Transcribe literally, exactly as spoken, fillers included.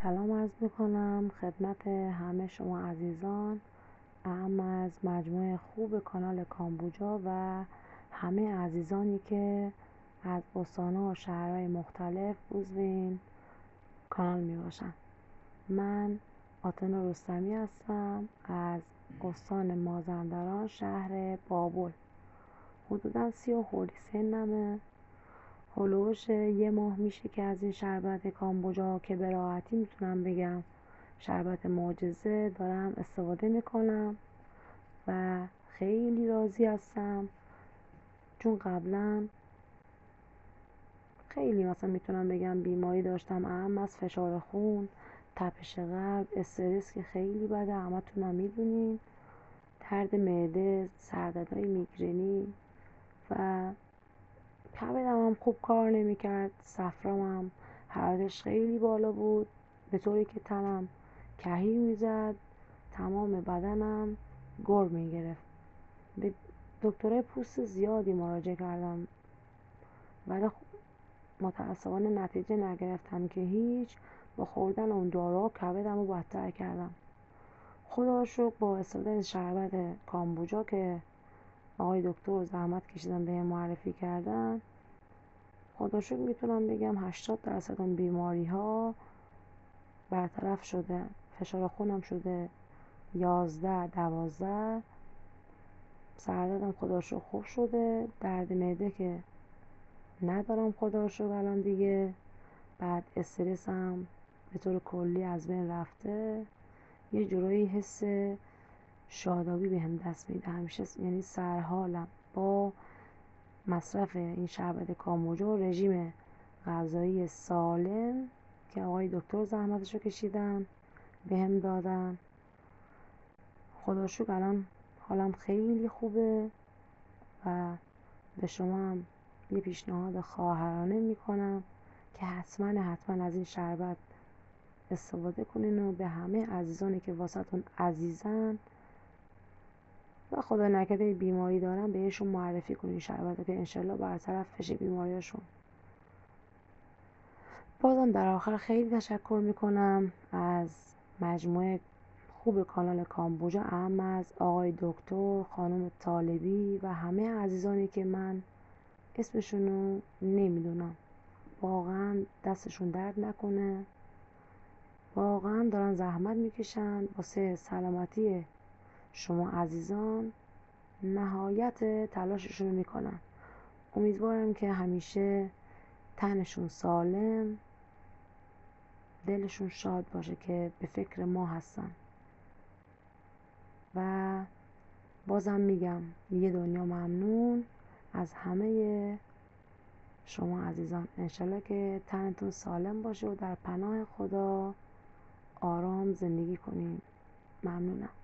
سلام عرض میکنم خدمت همه شما عزیزان، اهم از مجموعه خوب کانال کامبوجا و همه عزیزانی که از استان‌ها و شهرهای مختلف عضو این کانال می باشن. من آتنا رستمی هستم از استان مازندران، شهر بابل. حدودا سی و خوردی سنمه. هلوش یه ماه میشه که از این شربت کامبوجا که به راحتی میتونم بگم شربت معجزه دارم استفاده میکنم و خیلی راضی هستم، چون قبلا خیلی مثلا میتونم بگم بیماری داشتم، اهم از فشار خون، تپش قلب، استرس که خیلی بده، همتون هم میدونین، درد معده، سردردهای میگرنی و کبدم هم خوب کار نمیکرد، صفرام حرارتش خیلی بالا بود، به طوری که تنم کهیر میزد، تمام بدنم گر میگرفت. به دکترای پوست زیادی مراجعه کردم ولی متاسفانه نتیجه نگرفتم که هیچ. با خوردن اون دارو کبدم رو بدتر کردم. خدا رو شکر با استفاده از شربت کامبوجا که آقای دکتر زحمت کشیدن به معرفی کردن، خدا شکر میتونم بگم هشتاد درصد اون بیماری ها برطرف شده. فشار خونم شده یازده دوازده، سردردم خدا شکر خوب شده، درد معده که ندارم خدا شکر الان دیگه، بعد استرسم به طور کلی از بین رفته، یه جورایی حس شادابی به هم دست میده همیشه، یعنی سرحالم با مصرف این شربت کامبوجا و رژیم غذایی سالم که آقای دکتر زحمتشو کشیدن به هم دادن. خدا شکر الان حالم خیلی خوبه و به شما هم یه پیشنهاد خواهرانه میکنم که حتما حتما از این شربت استفاده کنین و به همه عزیزانی که واسهتون عزیزن و خدا نکرده بیماری دارن بهشون معرفی کنین شربت که انشالله برطرف بشه بیماریاشون. بازم در آخر خیلی تشکر میکنم از مجموعه خوب کانال کامبوجا، اهم از آقای دکتر، خانم طالبی و همه عزیزانی که من اسمشونو نمیدونم. واقعا دستشون درد نکنه، واقعا دارن زحمت میکشن واسه سلامتی شما عزیزان، نهایت تلاششون رو میکنن. امیدوارم که همیشه تنشون سالم، دلشون شاد باشه که به فکر ما هستن و بازم میگم یه دنیا ممنون از همه شما عزیزان. انشالله که تنتون سالم باشه و در پناه خدا آرام زندگی کنین. ممنونم.